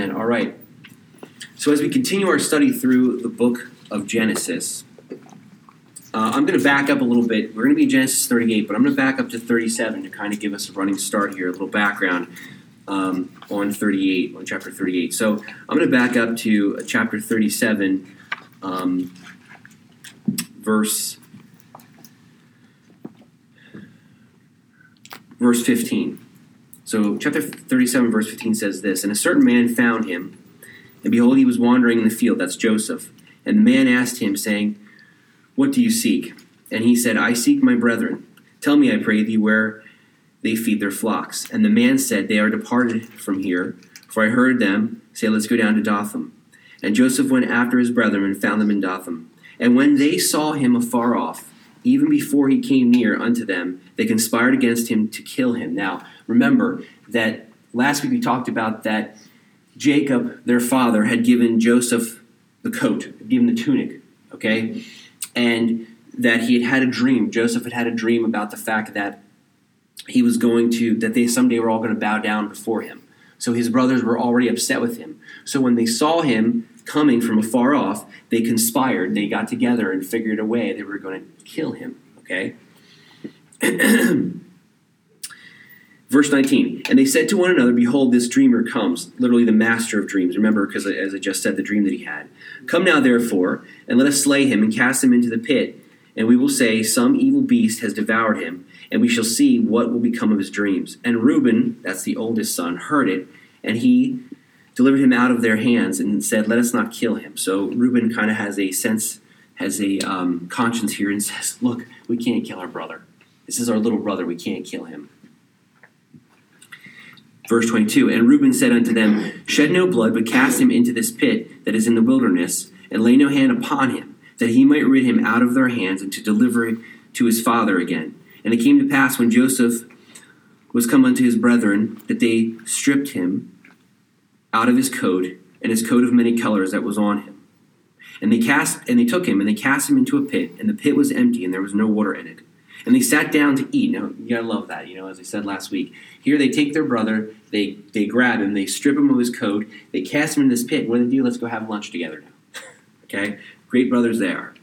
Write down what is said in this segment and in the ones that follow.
Amen. All right. So as we continue our study through the book of Genesis, I'm going to back up a little bit. We're going to be in Genesis 38, but I'm going to back up to 37 to kind of give us a running start here, a little background on chapter 38. So I'm going to back up to chapter 37, verse 15. So chapter 37, verse 15 says this, "And a certain man found him, and behold, he was wandering in the field," that's Joseph. "And the man asked him, saying, What do you seek? And he said, I seek my brethren. Tell me, I pray thee, where they feed their flocks. And the man said, They are departed from here, for I heard them say, Let's go down to Dothan. And Joseph went after his brethren and found them in Dothan. And when they saw him afar off, even before he came near unto them, they conspired against him to kill him." Now, remember that last week we talked about that Jacob, their father, had given Joseph the coat, had given the tunic, okay? And that he had a dream. Joseph had a dream about the fact that that they someday were all going to bow down before him. So his brothers were already upset with him. So when they saw him coming from afar off, they conspired. They got together and figured a way they were going to kill him, okay? Verse 19, "And they said to one another, Behold, this dreamer comes," literally the master of dreams. Remember, because as I just said, the dream that he had. "Come now, therefore, and let us slay him and cast him into the pit. And we will say, Some evil beast has devoured him, and we shall see what will become of his dreams. And Reuben," that's the oldest son, "heard it, and he delivered him out of their hands and said, Let us not kill him." So Reuben kind of has a conscience here and says, Look, we can't kill our brother. This is our little brother. We can't kill him. Verse 22, "And Reuben said unto them, Shed no blood, but cast him into this pit that is in the wilderness, and lay no hand upon him, that he might rid him out of their hands, and to deliver him to his father again. And it came to pass, when Joseph was come unto his brethren, that they stripped him out of his coat, and his coat of many colors that was on him. And they took him, and they cast him into a pit, and the pit was empty, and there was no water in it. And they sat down to eat." Now, you gotta love that, as I said last week. Here they take their brother, they grab him, they strip him of his coat, they cast him in this pit. What do they do? Let's go have lunch together now. Okay? Great brothers they are.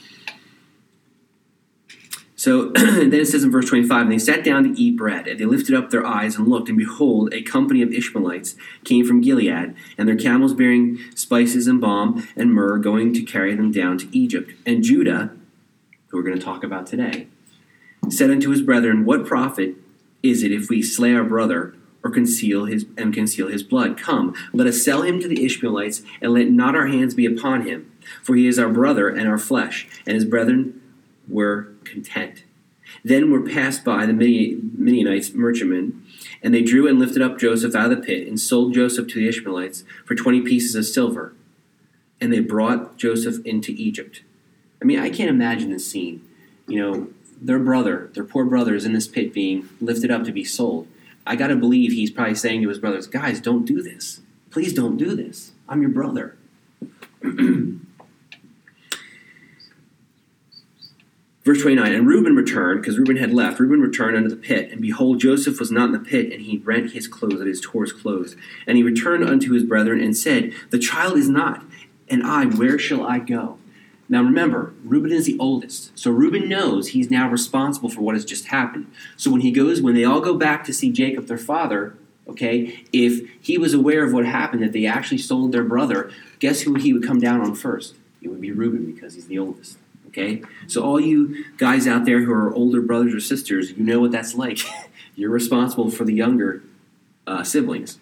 So, and then it says in verse 25, "And they sat down to eat bread, and they lifted up their eyes and looked, and behold, a company of Ishmaelites came from Gilead, and their camels bearing spices and balm and myrrh, going to carry them down to Egypt. And Judah," who we're going to talk about today, "said unto his brethren, What profit is it if we slay our brother, or conceal his blood? Come, let us sell him to the Ishmaelites, and let not our hands be upon him. For he is our brother and our flesh. And his brethren were content. Then were passed by the Midianites merchantmen, and they drew and lifted up Joseph out of the pit, and sold Joseph to the Ishmaelites for 20 pieces of silver. And they brought Joseph into Egypt." I mean, I can't imagine this scene. Their poor brother is in this pit being lifted up to be sold. I got to believe he's probably saying to his brothers, "Guys, don't do this. Please don't do this. I'm your brother." Verse 29, "And Reuben returned," because Reuben had left. "Reuben returned unto the pit, and behold, Joseph was not in the pit, and he rent his clothes, that is, tore his clothes. And he returned unto his brethren, and said, The child is not, and I, where shall I go?" Now remember, Reuben is the oldest. So Reuben knows he's now responsible for what has just happened. So when they all go back to see Jacob, their father, okay, if he was aware of what happened, that they actually sold their brother, guess who he would come down on first? It would be Reuben, because he's the oldest. Okay? So all you guys out there who are older brothers or sisters, you know what that's like. You're responsible for the younger siblings.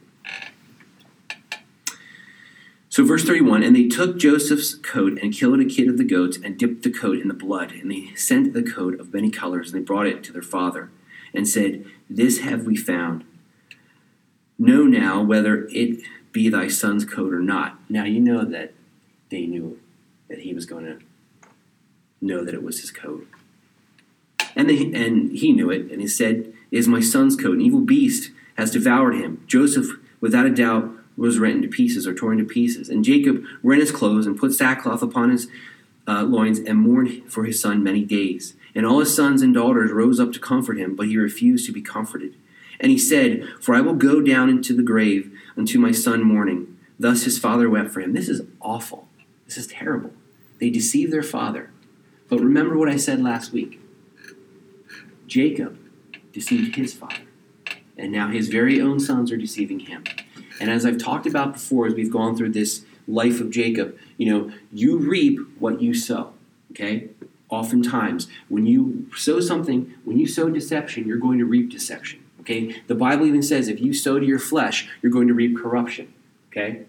So verse 31, "And they took Joseph's coat and killed a kid of the goats and dipped the coat in the blood. And they sent the coat of many colors, and they brought it to their father and said, This have we found. Know now whether it be thy son's coat or not." Now you know that they knew that he was going to know that it was his coat. And he knew it, and he said, "It is my son's coat. An evil beast has devoured him." Joseph, without a doubt, was rent into pieces, or torn to pieces. And Jacob rent his clothes and put sackcloth upon his loins and mourned for his son many days. And all his sons and daughters rose up to comfort him, but he refused to be comforted. And he said, "For I will go down into the grave unto my son mourning. Thus his father wept for him. This is awful. This is terrible. They deceive their father. But remember what I said last week. Jacob deceived his father. And now his very own sons are deceiving him. And as I've talked about before, as we've gone through this life of Jacob, you reap what you sow. Okay? Oftentimes, when you sow something, when you sow deception, you're going to reap deception. Okay? The Bible even says if you sow to your flesh, you're going to reap corruption. Okay?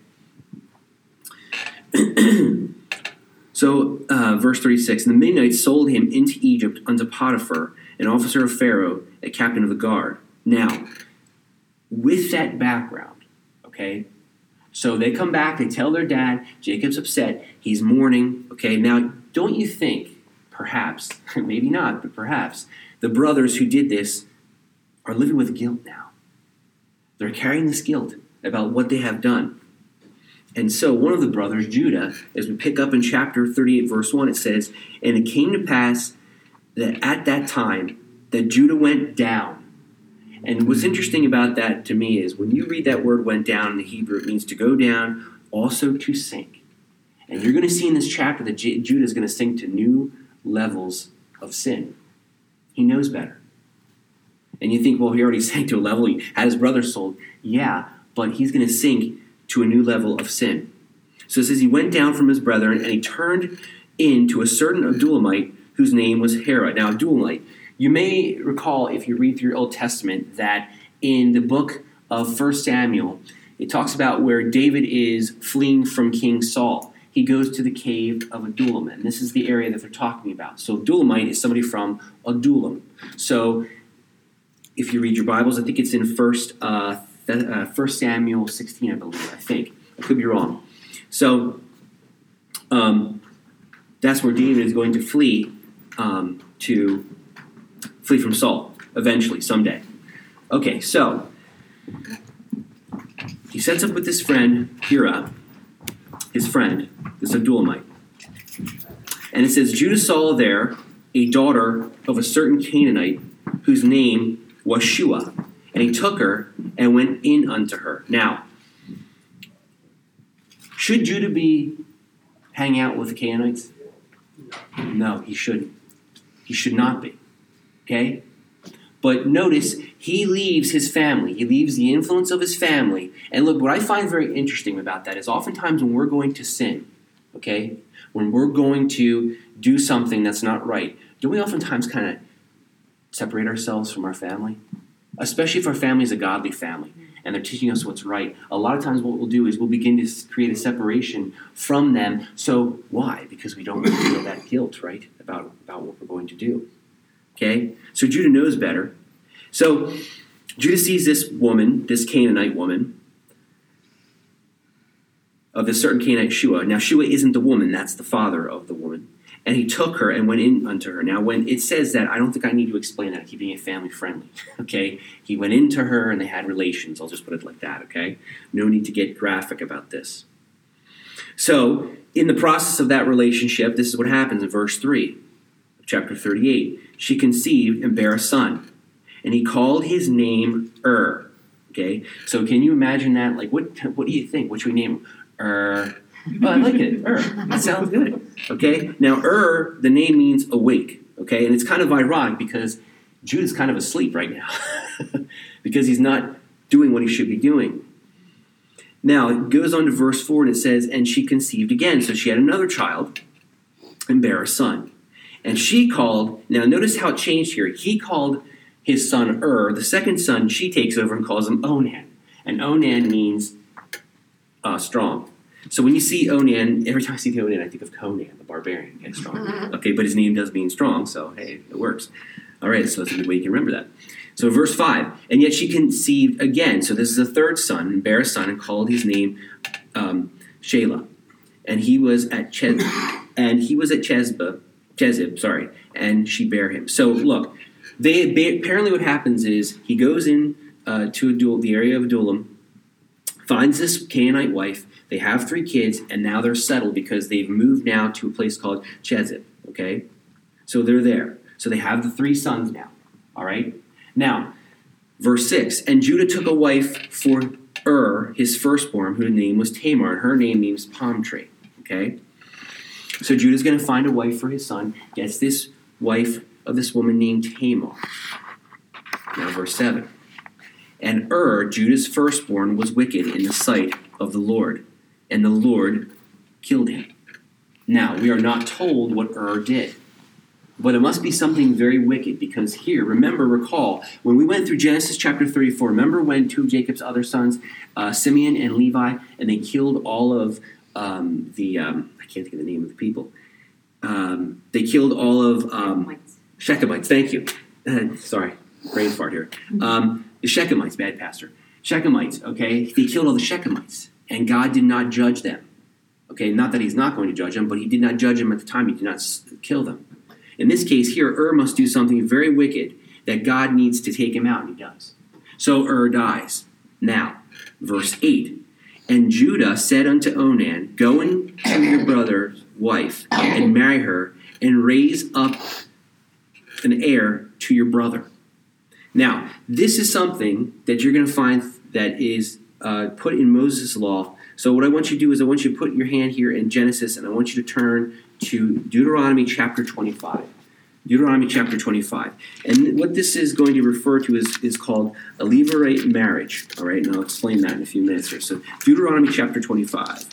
So, verse 36, and the Midianites sold him into Egypt unto Potiphar, an officer of Pharaoh, a captain of the guard. Now, with that background, okay, so they come back, they tell their dad, Jacob's upset, he's mourning, okay, now don't you think, perhaps, maybe not, but perhaps, the brothers who did this are living with guilt now. They're carrying this guilt about what they have done. And so one of the brothers, Judah, as we pick up in chapter 38, verse 1, it says, and it came to pass that at that time that Judah went down. And what's interesting about that to me is when you read that word went down in the Hebrew, it means to go down, also to sink. And you're going to see in this chapter that Judah is going to sink to new levels of sin. He knows better. And you think, well, he already sank to a level, he had his brother sold. Yeah, but he's going to sink to a new level of sin. So it says he went down from his brethren, and he turned into a certain Adullamite whose name was Hera. Now, Adullamite, you may recall if you read through your Old Testament that in the book of 1 Samuel, it talks about where David is fleeing from King Saul. He goes to the cave of Adullam, and this is the area that they're talking about. So Adullamite is somebody from Adullam. So if you read your Bibles, I think it's in 1 Samuel 16, I believe, I think. I could be wrong. So that's where David is going to flee from Saul, eventually, someday. Okay, so he sets up with his friend, Hira, his friend, this Adullamite. And it says, Judah saw there a daughter of a certain Canaanite whose name was Shua. And he took her and went in unto her. Now, should Judah be hanging out with the Canaanites? No, he shouldn't. He should not be. Okay? But notice, he leaves his family. He leaves the influence of his family. And look, what I find very interesting about that is oftentimes when we're going to sin, okay, when we're going to do something that's not right, don't we oftentimes kind of separate ourselves from our family? Especially if our family is a godly family and they're teaching us what's right. A lot of times what we'll do is we'll begin to create a separation from them. So why? Because we don't really feel that guilt, right, about what we're going to do. Okay? So Judah knows better. So Judah sees this woman, this Canaanite woman, of this certain Canaanite Shua. Now Shua isn't the woman, that's the father of the woman. And he took her and went in unto her. Now, when it says that, I don't think I need to explain that, keeping it family friendly, okay? He went into her and they had relations. I'll just put it like that, okay? No need to get graphic about this. So, in the process of that relationship, this is what happens in verse 3 of chapter 38. She conceived and bare a son, and he called his name okay? So, can you imagine that? Like, what do you think? What should we name him? Oh, I like it. That sounds good. Okay? Now, the name means awake. Okay? And it's kind of ironic because Judah's kind of asleep right now. because he's not doing what he should be doing. Now, it goes on to verse 4 and it says, and she conceived again. So she had another child and bare a son. And she called, now notice how it changed here. He called his son the second son she takes over and calls him Onan. And Onan means strong. So when you see Onan, every time I see the Onan, I think of Conan, the barbarian. Okay, strong. Okay, but his name does mean strong, so hey, it works. All right, so that's a good way you can remember that. So verse 5, and yet she conceived again. So this is a third son, and bare a son, and called his name Shelah. And he was at Chezib, and she bare him. So look, apparently what happens is he goes in to the area of Adullam, finds this Canaanite wife. They have 3 kids, and now they're settled because they've moved now to a place called Chezib, okay? So they're there. So they have the 3 sons now, all right? Now, verse 6, and Judah took a wife for his firstborn, whose name was Tamar, and her name means palm tree. Okay? So Judah's going to find a wife for his son, gets this wife of this woman named Tamar. Now verse 7. And Judah's firstborn, was wicked in the sight of the Lord, and the Lord killed him. Now, we are not told what did. But it must be something very wicked, because here, recall, when we went through Genesis chapter 34, remember when two of Jacob's other sons, Simeon and Levi, and they killed all of I can't think of the name of the people. They killed all of Shechemites. Thank you. Sorry, brain fart here. The Shechemites, bad pastor. Shechemites, okay? They killed all the Shechemites, and God did not judge them. Okay, not that he's not going to judge them, but he did not judge them at the time. He did not kill them. In this case here, must do something very wicked that God needs to take him out, and he does. So dies. Now, verse 8. And Judah said unto Onan, go unto your brother's wife, and marry her, and raise up an heir to your brother. Now, this is something that you're going to find that is put in Moses' law. So what I want you to do is I want you to put your hand here in Genesis, and I want you to turn to Deuteronomy chapter 25. Deuteronomy chapter 25. And what this is going to refer to is called a levirate marriage. All right, and I'll explain that in a few minutes here. So Deuteronomy chapter 25.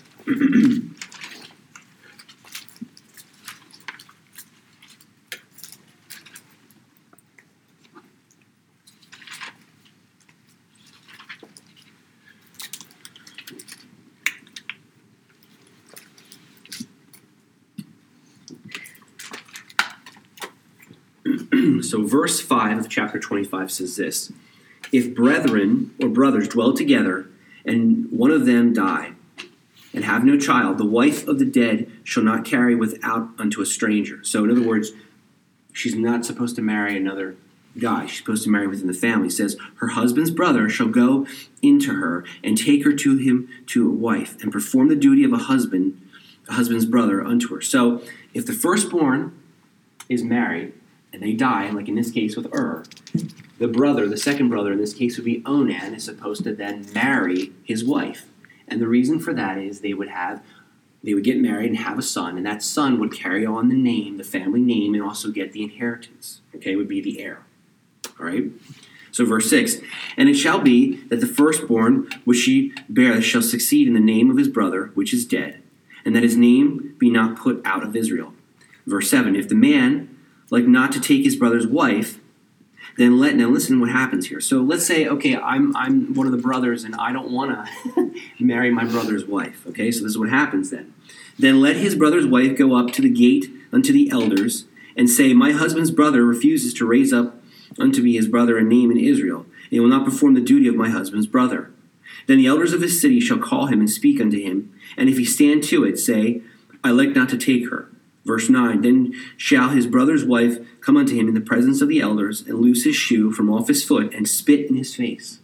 So verse 5 of chapter 25 says this: if brethren or brothers dwell together, and one of them die, and have no child, the wife of the dead shall not carry without unto a stranger. So in other words, she's not supposed to marry another guy. She's supposed to marry within the family. It says, her husband's brother shall go into her, and take her to him to a wife, and perform the duty of a husband's brother unto her. So if the firstborn is married, and they die, like in this case with the second brother, in this case would be Onan, is supposed to then marry his wife. And the reason for that is they would get married and have a son, and that son would carry on the family name, and also get the inheritance. Okay, would be the heir. All right? So verse 6, and it shall be that the firstborn which she beareth shall succeed in the name of his brother, which is dead, and that his name be not put out of Israel. Verse 7, if the man like not to take his brother's wife, then now listen what happens here. So let's say, okay, I'm one of the brothers, and I don't want to marry my brother's wife. Okay, so this is what happens then. Then let his brother's wife go up to the gate unto the elders, and say, my husband's brother refuses to raise up unto me his brother a name in Israel, and he will not perform the duty of my husband's brother. Then the elders of his city shall call him and speak unto him, and if he stand to it, say, I like not to take her. Verse 9, then shall his brother's wife come unto him in the presence of the elders, and loose his shoe from off his foot, and spit in his face.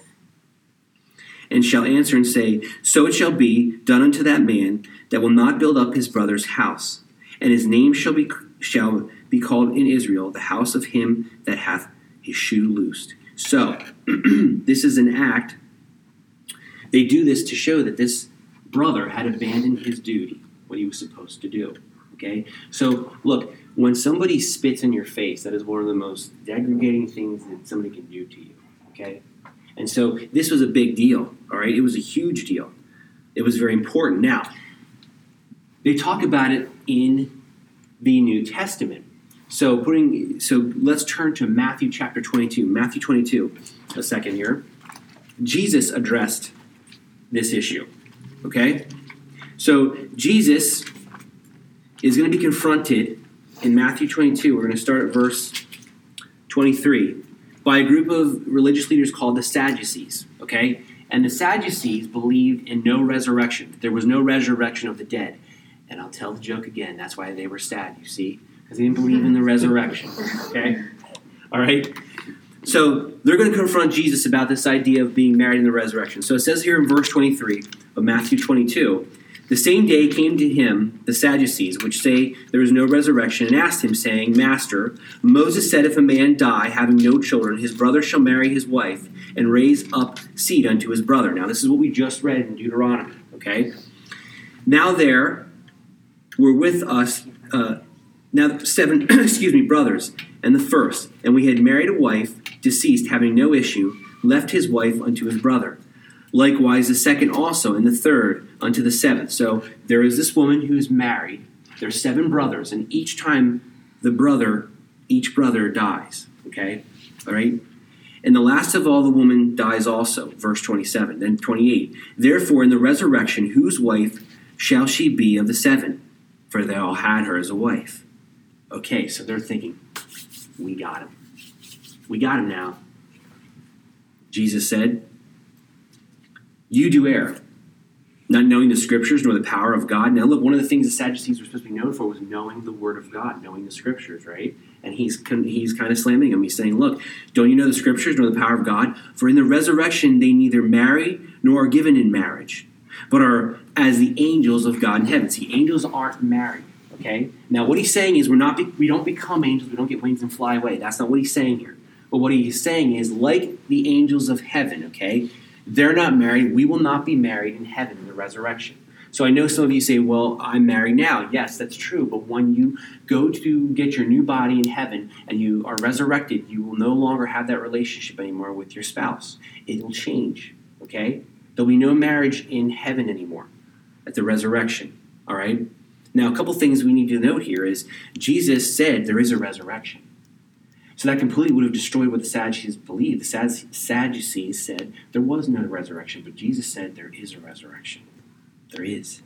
And shall answer and say, so it shall be done unto that man that will not build up his brother's house. And his name shall be called in Israel, the house of him that hath his shoe loosed. So, this is an act. They do this to show that this brother had abandoned his duty, what he was supposed to do. Okay, so look, when somebody spits in your face, that is one of the most degrading things that somebody can do to you. Okay, and so this was a big deal. All right, it was a huge deal. It was very important. Now, they talk about it in the New Testament. So let's turn to Matthew chapter 22. Matthew 22, a second here. Jesus addressed this issue. Okay, so Jesus is going to be confronted in Matthew 22. We're going to start at verse 23 by a group of religious leaders called the Sadducees. Okay, and the Sadducees believed in no resurrection. There was no resurrection of the dead. And I'll tell the joke again. That's why they were sad, you see, because they didn't believe in the resurrection. Okay, all right. So they're going to confront Jesus about this idea of being married in the resurrection. So it says here in verse 23 of Matthew 22, The same day came to him the Sadducees, which say there is no resurrection, and asked him, saying, Master, Moses said, if a man die, having no children, his brother shall marry his wife, and raise up seed unto his brother. Now, this is what we just read in Deuteronomy, okay? Now there were with us now 7 brothers, and the first, and we had married a wife, deceased, having no issue, left his wife unto his brother. Likewise the second also, and the third unto the seventh. So there is this woman who is married. There's 7 brothers, and each time each brother dies. Okay? All right? And the last of all the woman dies also. Verse 27. Then 28. Therefore in the resurrection, whose wife shall she be of the 7? For they all had her as a wife. Okay, so they're thinking, we got him. We got him now. Jesus said, you do err, not knowing the scriptures nor the power of God. Now look, one of the things the Sadducees were supposed to be known for was knowing the word of God, knowing the scriptures, right? And he's kind of slamming them. He's saying, look, don't you know the scriptures nor the power of God? For in the resurrection they neither marry nor are given in marriage, but are as the angels of God in heaven. See, angels aren't married, okay? Now what he's saying is we don't become angels, we don't get wings and fly away. That's not what he's saying here. But what he's saying is like the angels of heaven, okay? They're not married. We will not be married in heaven in the resurrection. So I know some of you say, well, I'm married now. Yes, that's true. But when you go to get your new body in heaven and you are resurrected, you will no longer have that relationship anymore with your spouse. It will change, okay? There'll be no marriage in heaven anymore at the resurrection, all right? Now, a couple things we need to note here is Jesus said there is a resurrection. So that completely would have destroyed what the Sadducees believed. The Sadducees said there was no resurrection, but Jesus said there is a resurrection. There is.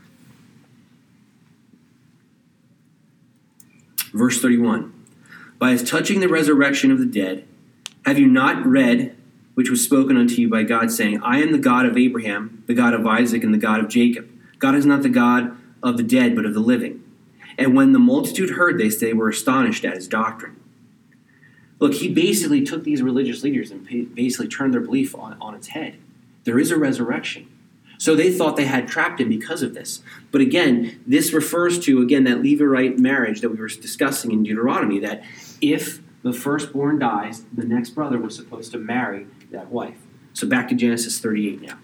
Verse 31. By his touching the resurrection of the dead, have you not read, which was spoken unto you by God, saying, I am the God of Abraham, the God of Isaac, and the God of Jacob. God is not the God of the dead, but of the living. And when the multitude heard this, they were astonished at his doctrine. Look, he basically took these religious leaders and basically turned their belief on its head. There is a resurrection. So they thought they had trapped him because of this. But again, this refers to, again, that Levirate marriage that we were discussing in Deuteronomy, that if the firstborn dies, the next brother was supposed to marry that wife. So back to Genesis 38 now.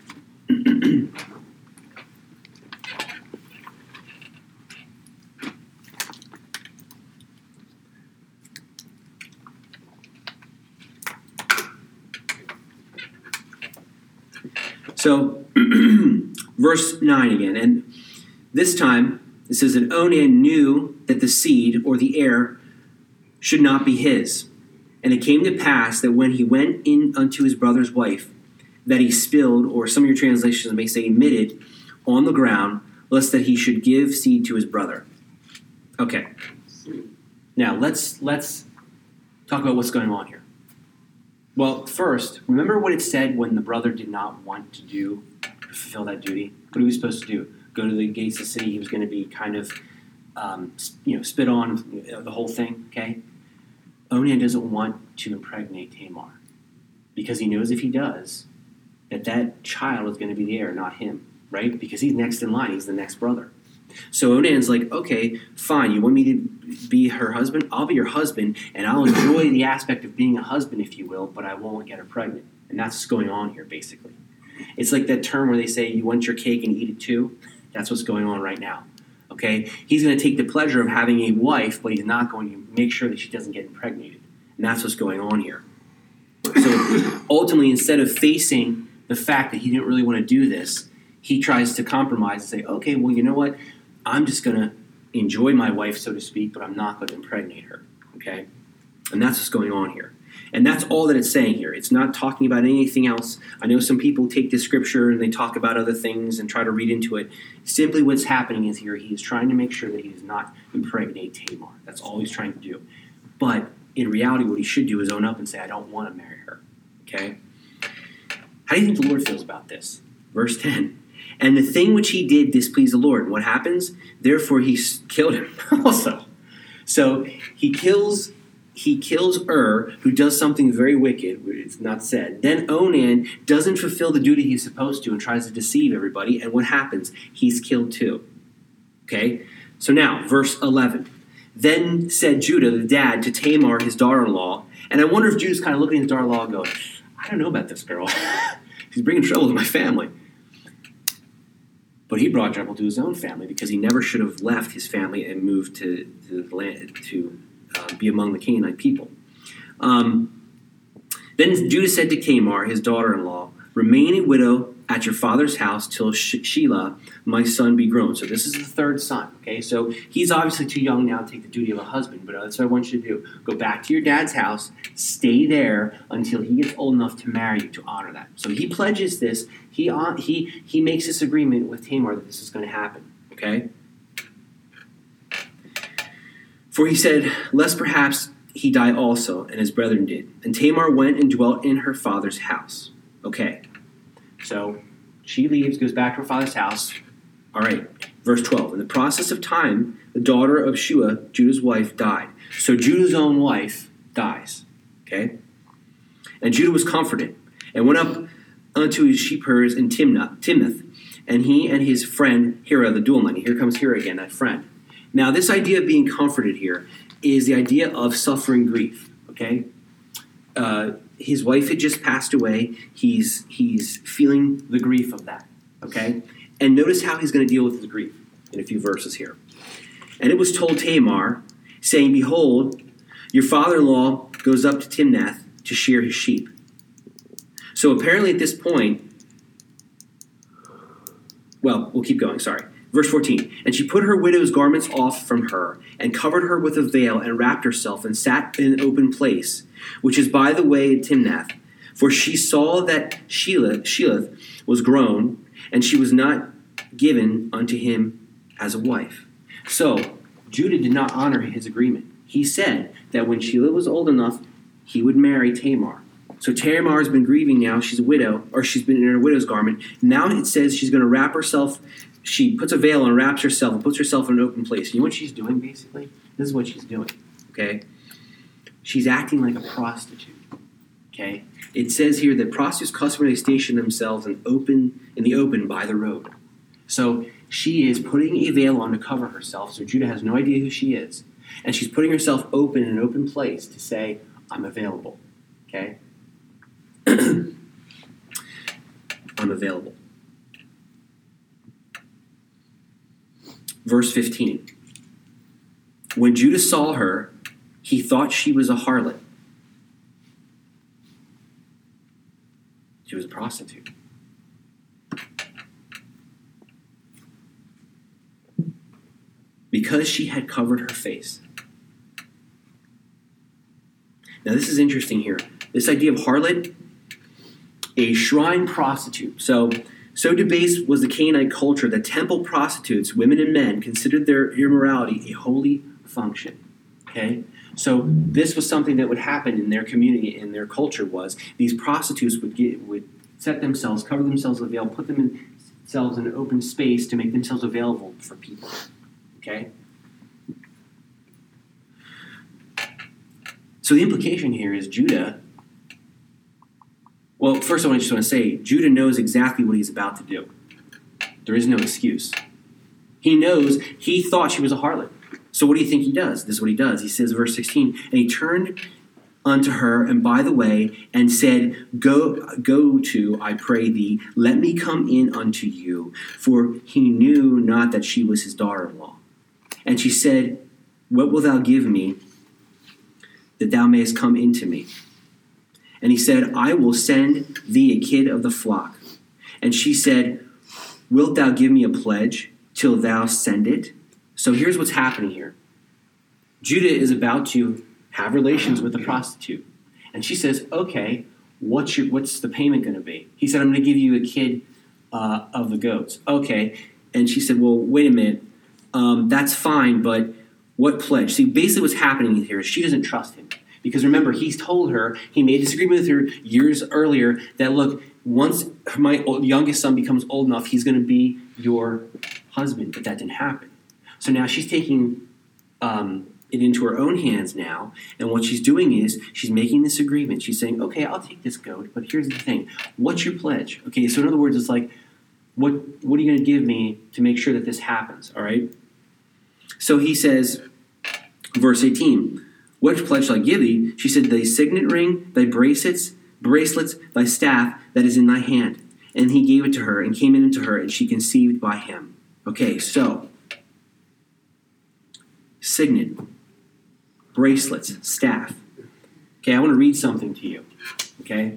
So, verse 9 again, and this time it says that Onan knew that the seed or the heir should not be his. And it came to pass that when he went in unto his brother's wife, that he spilled, or some of your translations may say emitted, on the ground, lest that he should give seed to his brother. Okay. Now, let's talk about what's going on here. Well, first, remember what it said when the brother did not want to fulfill that duty? What he was supposed to do? Go to the gates of the city. He was going to be kind of, spit on, the whole thing, okay? Onan doesn't want to impregnate Tamar because he knows if he does, that child is going to be the heir, not him, right? Because he's next in line. He's the next brother. So Onan's like, okay, fine, you want me to be her husband? I'll be your husband, and I'll enjoy the aspect of being a husband, if you will, but I won't get her pregnant. And that's what's going on here, basically. It's like that term where they say, you want your cake and eat it too. That's what's going on right now, okay? He's going to take the pleasure of having a wife, but he's not going to make sure that she doesn't get impregnated. And that's what's going on here. So ultimately, instead of facing the fact that he didn't really want to do this, he tries to compromise and say, okay, well, you know what? I'm just going to enjoy my wife, so to speak, but I'm not going to impregnate her, okay? And that's what's going on here. And that's all that it's saying here. It's not talking about anything else. I know some people take this scripture and they talk about other things and try to read into it. Simply what's happening is here, he is trying to make sure that he does not impregnate Tamar. That's all he's trying to do. But in reality, what he should do is own up and say, I don't want to marry her, okay? How do you think the Lord feels about this? Verse 10. And the thing which he did displeased the Lord. What happens? Therefore he killed him also. So he kills he kills who does something very wicked, it's not said. Then Onan doesn't fulfill the duty he's supposed to and tries to deceive everybody. And what happens? He's killed too. Okay? So now, verse 11. Then said Judah, the dad, to Tamar, his daughter-in-law. And I wonder if Judah's kind of looking at his daughter-in-law and going, I don't know about this girl. She's bringing trouble to my family. But he brought trouble to his own family because he never should have left his family and moved to the land to be among the Canaanite people. Then Judah said to Tamar, his daughter-in-law, remain a widow at your father's house till Shelah, my son, be grown. So this is the third son. Okay, so he's obviously too young now to take the duty of a husband, but that's what I want you to do. Go back to your dad's house, stay there until he gets old enough to marry you, to honor that. So he pledges this. He makes this agreement with Tamar that this is going to happen. Okay. For he said, lest perhaps he die also, and his brethren did. And Tamar went and dwelt in her father's house. Okay, so she leaves, goes back to her father's house. All right, verse 12. In the process of time, the daughter of Shua, Judah's wife, died. So Judah's own wife dies. Okay? And Judah was comforted, and went up unto his sheepherds in Timnath, and he and his friend Hira the Dulamite. Here comes Hira again, that friend. Now, this idea of being comforted here is the idea of suffering grief, okay? His wife had just passed away. He's feeling the grief of that, okay? And notice how he's going to deal with the grief in a few verses here. And it was told Tamar, saying, behold, your father-in-law goes up to Timnath to shear his sheep. So apparently at this point, well, we'll keep going, sorry. Verse 14, and she put her widow's garments off from her, and covered her with a veil, and wrapped herself, and sat in an open place, which is by the way Timnath. For she saw that Shelah was grown, and she was not given unto him as a wife. So Judah did not honor his agreement. He said that when Shelah was old enough, he would marry Tamar. So Tamar has been grieving now. She's a widow, or she's been in her widow's garment. Now it says she's going to wrap herself. She puts a veil on, wraps herself, and puts herself in an open place. You know what she's doing, basically? This is what she's doing, okay? She's acting like a prostitute, okay? It says here that prostitutes customarily station themselves in the open by the road. So she is putting a veil on to cover herself, so Judah has no idea who she is. And she's putting herself open in an open place to say, I'm available, okay? I'm available. Verse 15. When Judah saw her, he thought she was a harlot. She was a prostitute. Because she had covered her face. Now this is interesting here. This idea of harlot, a shrine prostitute. So debased was the Canaanite culture that temple prostitutes, women and men, considered their immorality a holy function. Okay? So this was something that would happen in their community, in their culture, was these prostitutes would set themselves, cover themselves with a veil, put themselves in an open space to make themselves available for people. Okay? So the implication here is Judah. Well, first I just want to say, Judah knows exactly what he's about to do. There is no excuse. He knows, he thought she was a harlot. So what do you think he does? This is what he does. He says, verse 16, and he turned unto her, and by the way, and said, Go to, I pray thee, let me come in unto you. For he knew not that she was his daughter-in-law. And she said, what wilt thou give me, that thou mayest come into me? And he said, I will send thee a kid of the flock. And she said, wilt thou give me a pledge till thou send it? So here's what's happening here. Judah is about to have relations with a prostitute. And she says, okay, what's the payment going to be? He said, I'm going to give you a kid of the goats. Okay. And she said, well, wait a minute. That's fine, but what pledge? See, basically what's happening here is she doesn't trust him. Because remember, he's told her, he made this agreement with her years earlier, that look, once my youngest son becomes old enough, he's going to be your husband. But that didn't happen. So now she's taking it into her own hands now. And what she's doing is she's making this agreement. She's saying, okay, I'll take this goat, but here's the thing. What's your pledge? Okay, so in other words, it's like, what are you going to give me to make sure that this happens, all right? So he says, verse 18, what pledge shall I give thee? She said, thy signet ring, thy bracelets, thy staff that is in thy hand. And he gave it to her and came in unto her, and she conceived by him. Okay, so, signet, bracelets, staff. Okay, I want to read something to you, okay?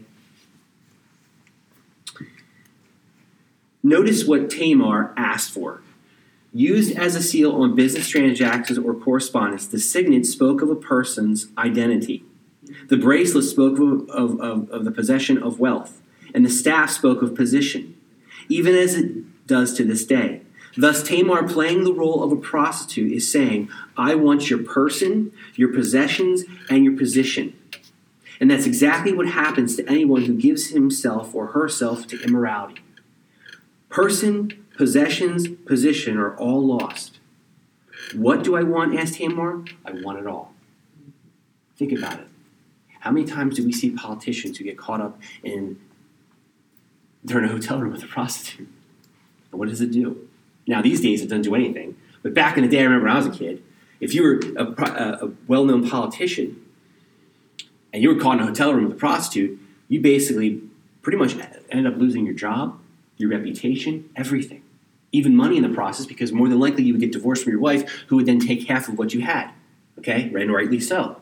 Notice what Tamar asked for. Used as a seal on business transactions or correspondence, the signet spoke of a person's identity. The bracelet spoke of the possession of wealth, and the staff spoke of position, even as it does to this day. Thus, Tamar, playing the role of a prostitute, is saying, I want your person, your possessions, and your position. And that's exactly what happens to anyone who gives himself or herself to immorality. Person, possessions, position are all lost. What do I want? Asked Tamar. I want it all. Think about it. How many times do we see politicians who get caught up they're in a hotel room with a prostitute? And what does it do? Now, these days it doesn't do anything. But back in the day, I remember when I was a kid, if you were a well-known politician and you were caught in a hotel room with a prostitute, you basically pretty much ended up losing your job, your reputation, everything. Even money in the process, because more than likely you would get divorced from your wife, who would then take half of what you had. Okay? And rightly so.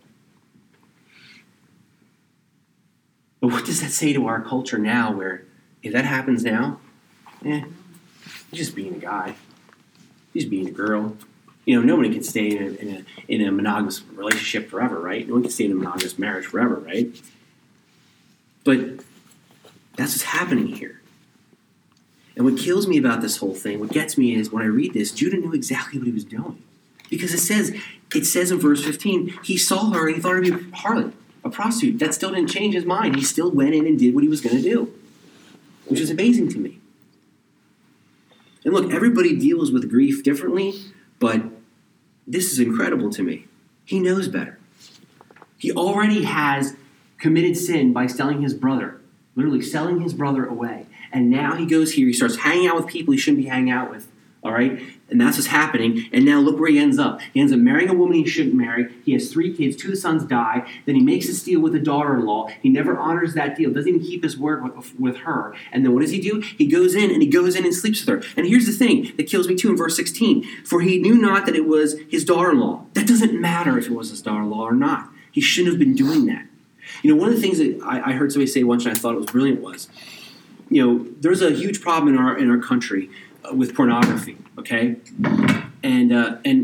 But what does that say to our culture now, where if that happens now, you're just being a guy. You're just being a girl. Nobody can stay in a monogamous relationship forever, right? No one can stay in a monogamous marriage forever, right? But that's what's happening here. And what kills me about this whole thing, what gets me is when I read this, Judah knew exactly what he was doing. Because it says in verse 15, he saw her and he thought her to be a harlot, a prostitute. That still didn't change his mind. He still went in and did what he was going to do, which is amazing to me. And look, everybody deals with grief differently, but this is incredible to me. He knows better. He already has committed sin by selling his brother, literally selling his brother away. And now he goes here, he starts hanging out with people he shouldn't be hanging out with, all right? And that's what's happening. And now look where he ends up. He ends up marrying a woman he shouldn't marry. He has 3 kids, 2 sons die. Then he makes a deal with a daughter-in-law. He never honors that deal, doesn't even keep his word with her. And then what does he do? He goes in and sleeps with her. And here's the thing that kills me too in verse 16. For he knew not that it was his daughter-in-law. That doesn't matter if it was his daughter-in-law or not. He shouldn't have been doing that. One of the things that I heard somebody say once and I thought it was brilliant was, there's a huge problem in our country with pornography, okay? And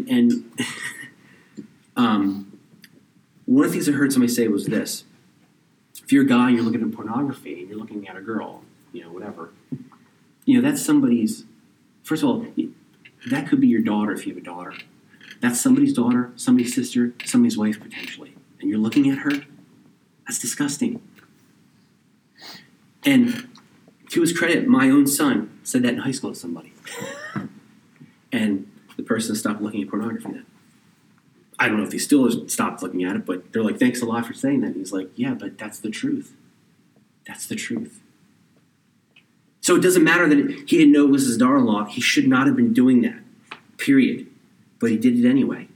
one of the things I heard somebody say was this. If you're a guy and you're looking at pornography and you're looking at a girl, whatever, that's somebody's, first of all, that could be your daughter if you have a daughter. That's somebody's daughter, somebody's sister, somebody's wife potentially. And you're looking at her, that's disgusting. And to his credit, my own son said that in high school to somebody. And the person stopped looking at pornography then. I don't know if he still stopped looking at it, but they're like, thanks a lot for saying that. And he's like, yeah, but that's the truth. That's the truth. So it doesn't matter that he didn't know it was his daughter-in-law. He should not have been doing that, period. But he did it anyway.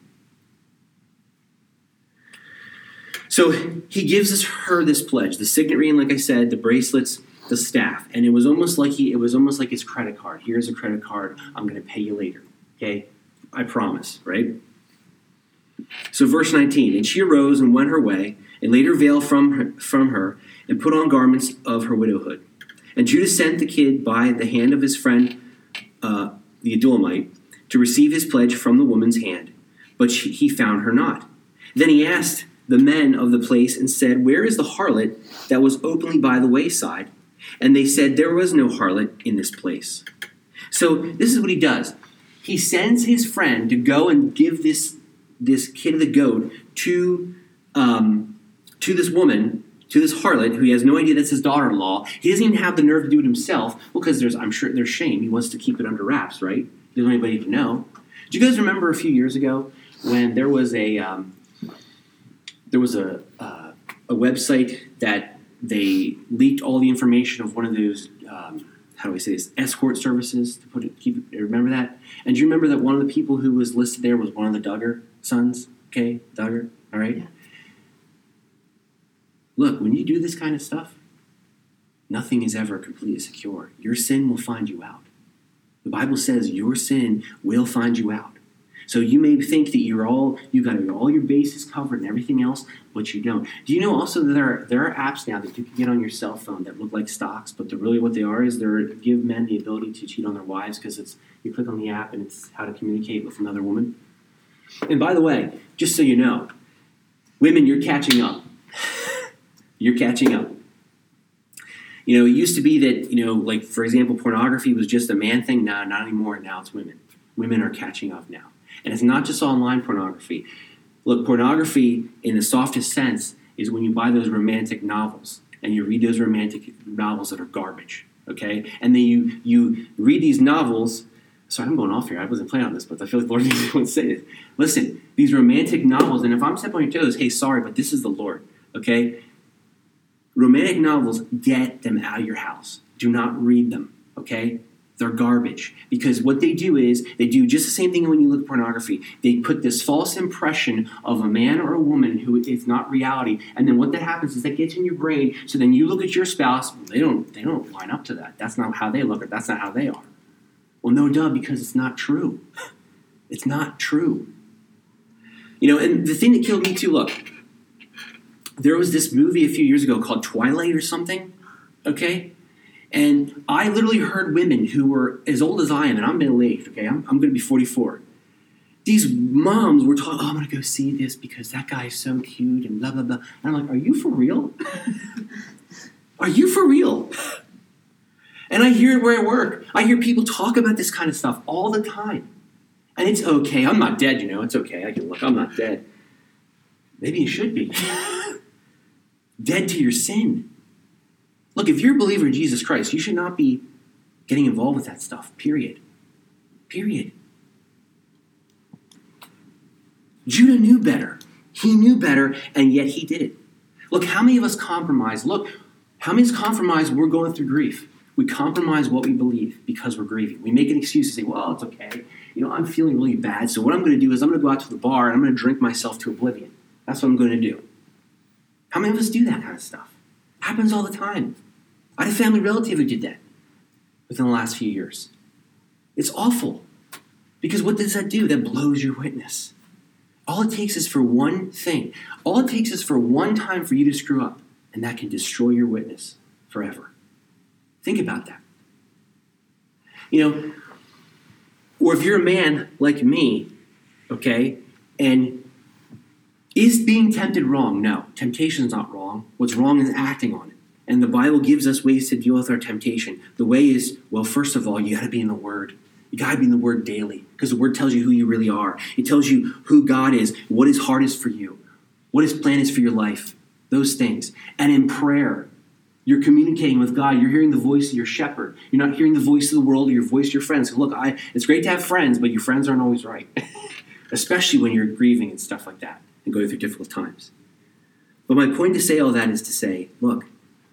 So he gives her this pledge, the signet ring, like I said, the bracelets, the staff, and it was almost like his credit card. Here's a credit card. I'm going to pay you later. Okay, I promise. Right. So verse 19, and she arose and went her way, and laid her veil from her, and put on garments of her widowhood. And Judah sent the kid by the hand of his friend, the Adullamite, to receive his pledge from the woman's hand, but he found her not. Then he asked the men of the place and said, where is the harlot that was openly by the wayside? And they said, there was no harlot in this place. So this is what he does. He sends his friend to go and give this kid of the goat to this woman, to this harlot, who he has no idea that's his daughter-in-law. He doesn't even have the nerve to do it himself, because I'm sure there's shame. He wants to keep it under wraps, right? He doesn't want anybody to know. Do you guys remember a few years ago when there was a website that they leaked all the information of one of those how do I say this, escort services, remember that? And do you remember that one of the people who was listed there was one of the Duggar sons? Okay, Duggar, all right? Yeah. Look, when you do this kind of stuff, nothing is ever completely secure. Your sin will find you out. The Bible says your sin will find you out. So you may think that you got all your bases covered and everything else, but you don't. Do you know also that there are apps now that you can get on your cell phone that look like stocks, but really what they are is they give men the ability to cheat on their wives because you click on the app and it's how to communicate with another woman. And by the way, just so you know, women, you're catching up. You're catching up. You know, it used to be that, like, for example, pornography was just a man thing. No, not anymore. Now it's women. Women are catching up now. And it's not just online pornography. Look, pornography, in the softest sense, is when you buy those romantic novels and you read those romantic novels that are garbage, okay? And then you read these novels. Sorry, I'm going off here. I wasn't planning on this, but I feel like the Lord needs to say it. Listen, these romantic novels, and if I'm stepping on your toes, hey, sorry, but this is the Lord, okay? Romantic novels, get them out of your house. Do not read them, okay? They're garbage. Because what they do is, they do just the same thing when you look at pornography. They put this false impression of a man or a woman who is not reality. And then what that happens is that gets in your brain. So then you look at your spouse, they don't line up to that. That's not how they look, or that's not how they are. Well, no duh, because it's not true. It's not true. And the thing that killed me too, look, there was this movie a few years ago called Twilight or something, okay? And I literally heard women who were as old as I am, and I'm middle-aged, okay? I'm going to be 44. These moms were talking, I'm going to go see this because that guy is so cute and blah, blah, blah. And I'm like, are you for real? Are you for real? And I hear it where I work. I hear people talk about this kind of stuff all the time. And it's okay. I'm not dead, It's okay. I can look. I'm not dead. Maybe you should be. Dead to your sin. Look, if you're a believer in Jesus Christ, you should not be getting involved with that stuff, period. Period. Judah knew better. He knew better, and yet he did it. Look, how many of us compromise? Look, how many of us compromise when we're going through grief? We compromise what we believe because we're grieving. We make an excuse to say, well, it's okay. I'm feeling really bad, so what I'm going to do is I'm going to go out to the bar and I'm going to drink myself to oblivion. That's what I'm going to do. How many of us do that kind of stuff? Happens all the time. I had a family relative who did that within the last few years. It's awful. Because what does that do? That blows your witness. All it takes is for one thing. All it takes is for one time for you to screw up, and that can destroy your witness forever. Think about that. Or if you're a man like me, okay, and is being tempted wrong? No, temptation's not wrong. What's wrong is acting on it. And the Bible gives us ways to deal with our temptation. The way is, well, first of all, you got to be in the Word. You got to be in the Word daily because the Word tells you who you really are. It tells you who God is, what His heart is for you, what His plan is for your life, those things. And in prayer, you're communicating with God. You're hearing the voice of your shepherd. You're not hearing the voice of the world or your voice of your friends. Look, it's great to have friends, but your friends aren't always right, especially when you're grieving and stuff like that and going through difficult times. But my point to say all that is to say, look,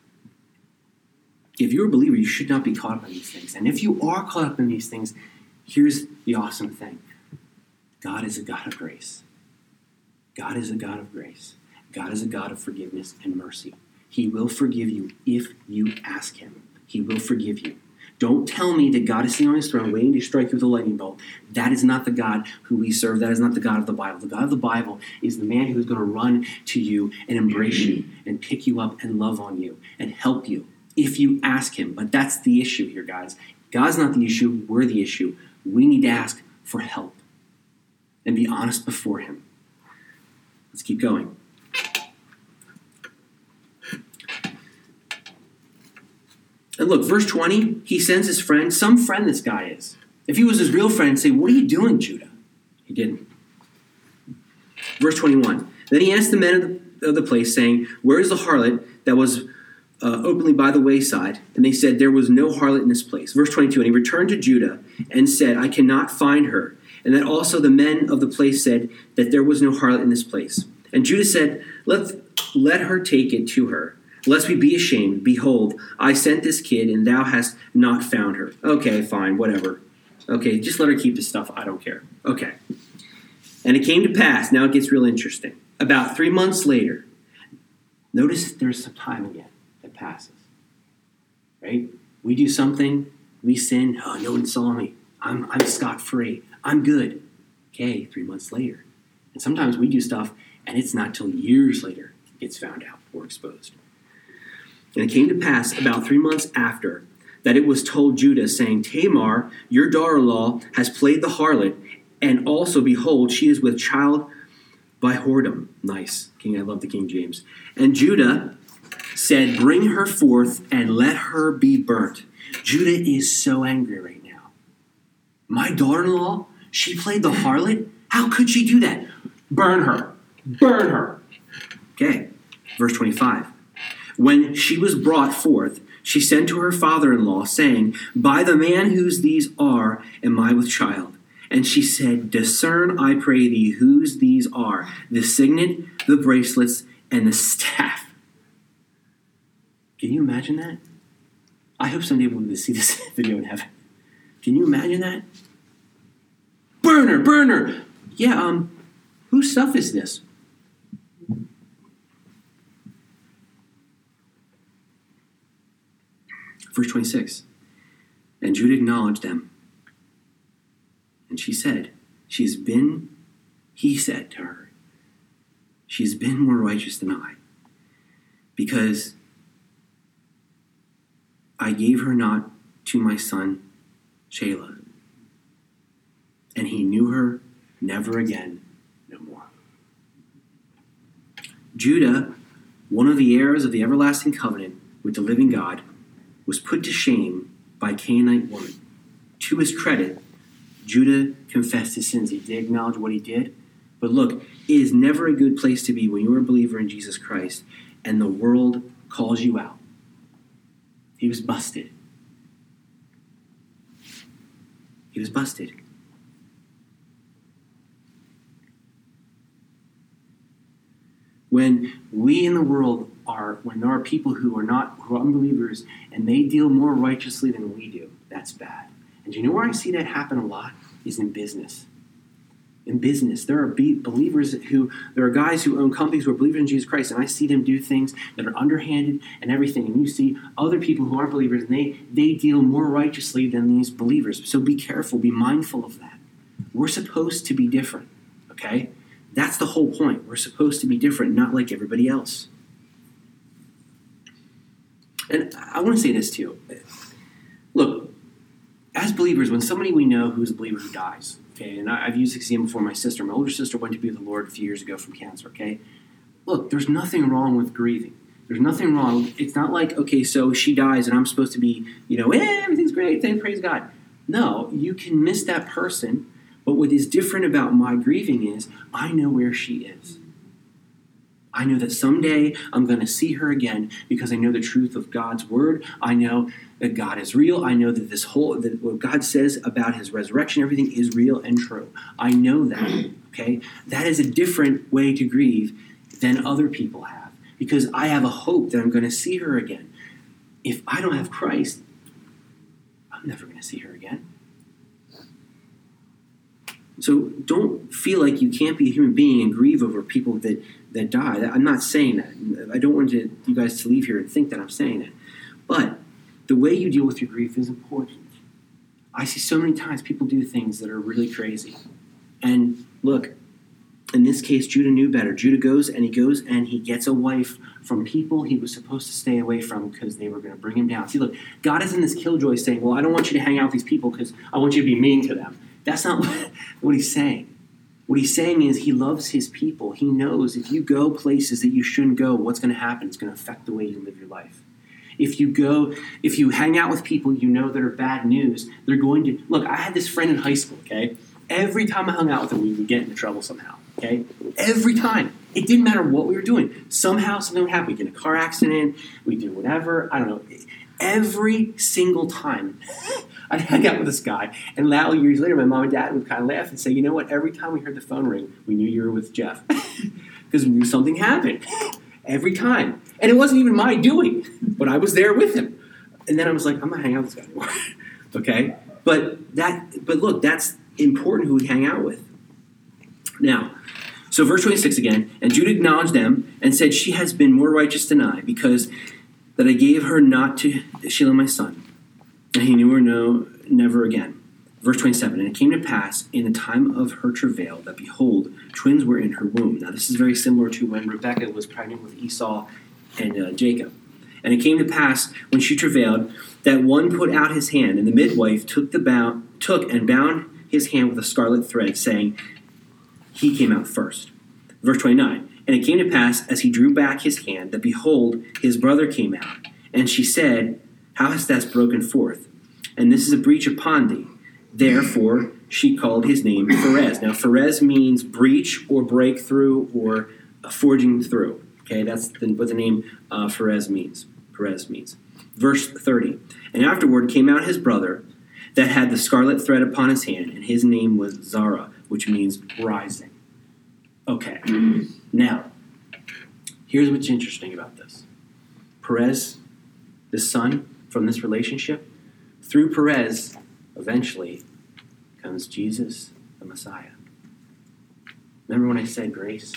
if you're a believer, you should not be caught up in these things. And if you are caught up in these things, here's the awesome thing. God is a God of grace. God is a God of grace. God is a God of forgiveness and mercy. He will forgive you if you ask Him. He will forgive you. Don't tell me that God is sitting on His throne waiting to strike you with a lightning bolt. That is not the God who we serve. That is not the God of the Bible. The God of the Bible is the man who is going to run to you and embrace you and pick you up and love on you and help you if you ask Him. But that's the issue here, guys. God's not the issue. We're the issue. We need to ask for help and be honest before Him. Let's keep going. And look, verse 20, he sends his friend, some friend this guy is. If he was his real friend, say, what are you doing, Judah? He didn't. Verse 21, then he asked the men of the place, saying, where is the harlot that was openly by the wayside? And they said, there was no harlot in this place. Verse 22, and he returned to Judah and said, I cannot find her. and that also the men of the place said that there was no harlot in this place. And Judah said, let her take it to her, lest we be ashamed. Behold, I sent this kid, and thou hast not found her. Okay, fine, whatever. Okay, just let her keep the stuff. I don't care. Okay. And it came to pass, now it gets real interesting. About 3 months later, notice there's some time again that passes. Right? We do something, we sin. Oh, no one saw me. I'm scot-free. I'm good. Okay, 3 months later. And sometimes we do stuff, and it's not till years later it gets found out or exposed. And it came to pass about 3 months after that it was told Judah, saying, Tamar, your daughter-in-law, has played the harlot, and also, behold, she is with child by whoredom. Nice. I love the King James. And Judah said, bring her forth and let her be burnt. Judah is so angry right now. My daughter-in-law, she played the harlot? How could she do that? Burn her. Burn her. Okay, verse 25. When she was brought forth, she sent to her father-in-law, saying, by the man whose these are, am I with child? And she said, discern, I pray thee, whose these are, the signet, the bracelets, and the staff. Can you imagine that? I hope someday we'll be able to see this video in heaven. Can you imagine that? Burn her, burn her. Yeah, whose stuff is this? Verse 26. And Judah acknowledged them. And she said, he said to her, she has been more righteous than I, because I gave her not to my son Shelah, and he knew her never again, no more. Judah, one of the heirs of the everlasting covenant with the living God, was put to shame by Canaanite woman. To his credit, Judah confessed his sins. He did acknowledge what he did. But look, it is never a good place to be when you're a believer in Jesus Christ and the world calls you out. He was busted. He was busted. When we in the world when there are people who are unbelievers and they deal more righteously than we do, that's bad. And do you know where I see that happen a lot? Is in business. In business, there are there are guys who own companies who are believers in Jesus Christ, and I see them do things that are underhanded and everything. And you see other people who aren't believers, and they deal more righteously than these believers. So be careful, be mindful of that. We're supposed to be different, okay? That's the whole point. We're supposed to be different, not like everybody else. And I want to say this too. Look, as believers, when somebody we know who's a believer who dies, okay, and I've used this example before, my older sister went to be with the Lord a few years ago from cancer, okay? Look, there's nothing wrong with grieving. There's nothing wrong. It's not like, okay, so she dies and I'm supposed to be, everything's great, then praise God. No, you can miss that person, but what is different about my grieving is I know where she is. I know that someday I'm going to see her again because I know the truth of God's word. I know that God is real. I know that that what God says about his resurrection, everything is real and true. I know that, okay? That is a different way to grieve than other people have because I have a hope that I'm going to see her again. If I don't have Christ, I'm never going to see her again. So don't feel like you can't be a human being and grieve over people that die. I'm not saying that. I don't want you guys to leave here and think that I'm saying that. But the way you deal with your grief is important. I see so many times people do things that are really crazy. And look, in this case, Judah knew better. Judah goes and he gets a wife from people he was supposed to stay away from because they were going to bring him down. See, look, God is in this killjoy saying, well, I don't want you to hang out with these people because I want you to be mean to them. That's not what he's saying. What he's saying is he loves his people. He knows if you go places that you shouldn't go, what's going to happen? It's going to affect the way you live your life. If you hang out with people you know that are bad news, they're going to... Look, I had this friend in high school, okay? Every time I hung out with him, we would get into trouble somehow, okay? Every time. It didn't matter what we were doing. Somehow something would happen. We'd get in a car accident. We'd do whatever. I don't know. Every single time I hang out with this guy, and now years later, my mom and dad would kind of laugh and say, you know what, every time we heard the phone ring, we knew you were with Jeff. Because we knew something happened. Every time. And it wasn't even my doing, but I was there with him. And then I was like, I'm not hanging out with this guy anymore. Okay? But look, that's important who we hang out with. Now, so verse 26 again, and Judah acknowledged them and said, she has been more righteous than I, because that I gave her not to Shelah my son. And he knew her never again. Verse 27, and it came to pass in the time of her travail that, behold, twins were in her womb. Now this is very similar to when Rebekah was pregnant with Esau and Jacob. And it came to pass when she travailed that one put out his hand, and the midwife took and bound his hand with a scarlet thread, saying, he came out first. Verse 29, and it came to pass as he drew back his hand that, behold, his brother came out. And she said, how hast thou broken forth? And this is a breach upon thee. Therefore, she called his name Pharez. Now, Pharez means breach or breakthrough or forging through. Okay, that's what the name Pharez means. Verse 30. And afterward came out his brother that had the scarlet thread upon his hand, and his name was Zara, which means rising. Okay, now, here's what's interesting about this. Perez, the son from this relationship, through Perez, eventually comes Jesus, the Messiah. Remember when I said grace?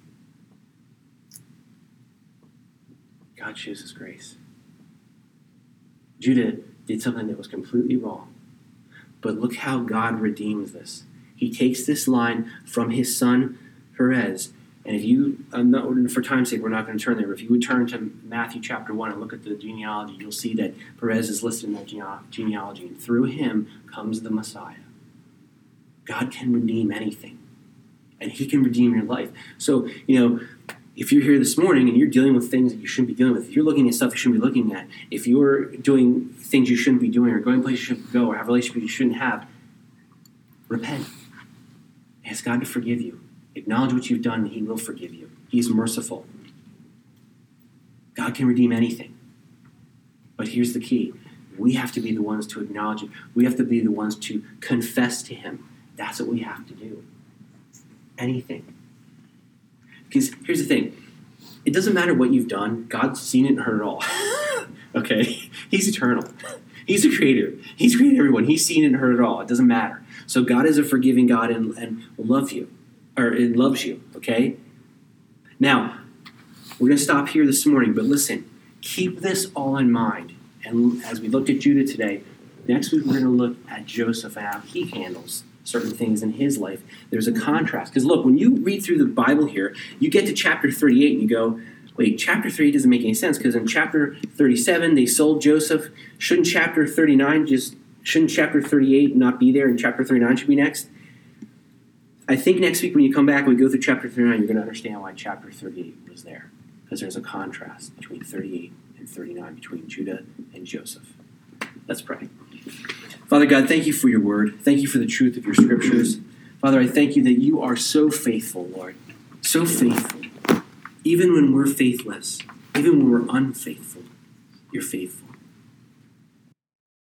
God chooses grace. Judah did something that was completely wrong. But look how God redeems this. He takes this line from his son Perez, and if you, for time's sake, we're not going to turn there, but if you would turn to Matthew chapter 1 and look at the genealogy, you'll see that Perez is listed in that genealogy, and through him comes the Messiah. God can redeem anything, and he can redeem your life. So, if you're here this morning and you're dealing with things that you shouldn't be dealing with, if you're looking at stuff you shouldn't be looking at, if you're doing things you shouldn't be doing or going places you shouldn't go or have relationships you shouldn't have, repent. Ask God to forgive you. Acknowledge what you've done, and he will forgive you. He's merciful. God can redeem anything. But here's the key. We have to be the ones to acknowledge it. We have to be the ones to confess to him. That's what we have to do. Anything. Because here's the thing. It doesn't matter what you've done. God's seen it and heard it all. Okay? He's eternal. He's the creator. He's created everyone. He's seen it and heard it all. It doesn't matter. So God is a forgiving God and will love you. Or it loves you. Okay? Now, we're going to stop here this morning. But listen. Keep this all in mind. And as we looked at Judah today, next week we're going to look at Joseph and how he handles certain things in his life. There's a contrast. Because look, when you read through the Bible here, you get to chapter 38 and you go, wait, chapter 38 doesn't make any sense because in chapter 37 they sold Joseph. Shouldn't chapter 38 not be there and chapter 39 should be next? I think next week when you come back and we go through chapter 39, you're going to understand why chapter 38 was there. Because there's a contrast between 38 and 39, between Judah and Joseph. Let's pray. Father God, thank you for your word. Thank you for the truth of your scriptures. Father, I thank you that you are so faithful, Lord. So faithful. Even when we're faithless, even when we're unfaithful, you're faithful.